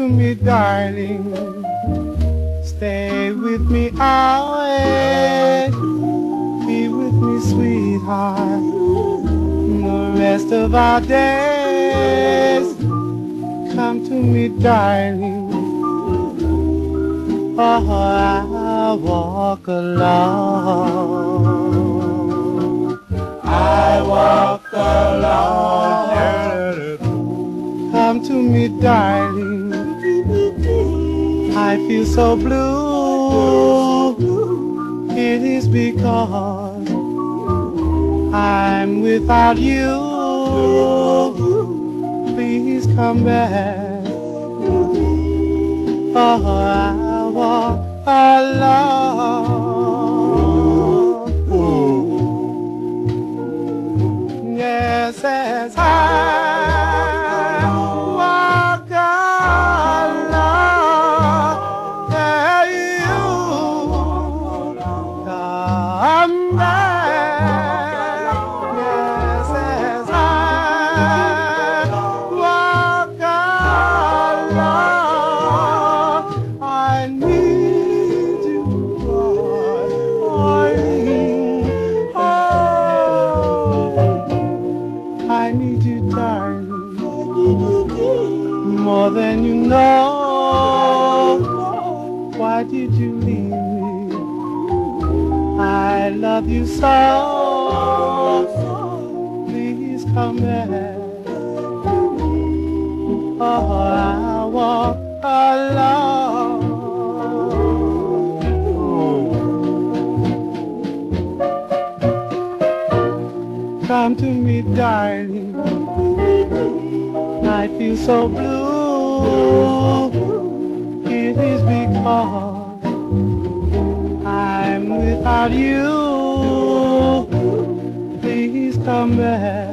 to me, darling. Stay with me always. Be with me, sweetheart, the rest of our days. Come to me, darling. Oh, I walk alone. I walk alone. Come to me, darling. I feel so blue. It is because I'm without you. Please come back. Oh, I walk alone. Yes, as I walk alone, there you come back. Yes, as I walk alone, I need you, boy. Oh, I need you, darling, more than you know. Why did you leave me? I love you so. Please come back. Oh, I walk alone. Come to me, darling. I feel so blue. It is because I'm without you. Please come back.